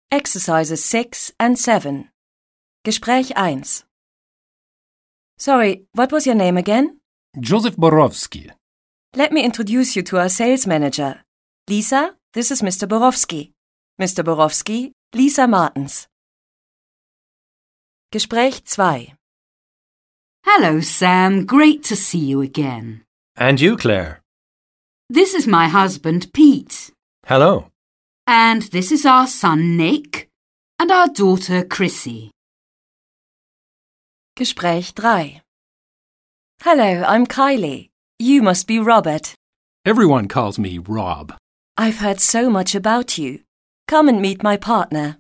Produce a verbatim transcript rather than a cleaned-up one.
Exercises six and seven. Gespräch eins. Sorry, what was your name again? Joseph Borowski. Let me introduce you to our sales manager. Lisa, this is Mister Borowski. Mister Borowski, Lisa Martens. Gespräch zwei. Hello, Sam. Great to see you again. And you, Claire. This is my husband, Pete. Hello. And this is our son, Nick, and our daughter, Chrissy. Gespräch drei. Hello, I'm Kylie. You must be Robert. Everyone calls me Rob. I've heard so much about you. Come and meet my partner.